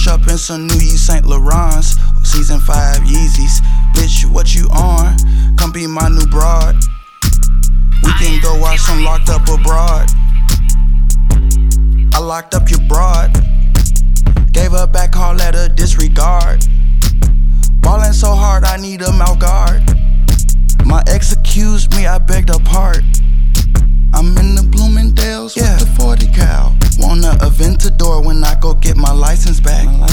up in some new Yves Saint Laurents, season 5 Yeezys. Bitch, what you on? Come be my new broad. We can go watch some Locked Up Abroad. I locked up your broad, gave her back, call that a disregard. Ballin' so hard, I need a mouth guard. My ex accused me, I begged her part. I'm in the Bloomingdale's with the 40 cal. Want a Aventador when I go get my license back.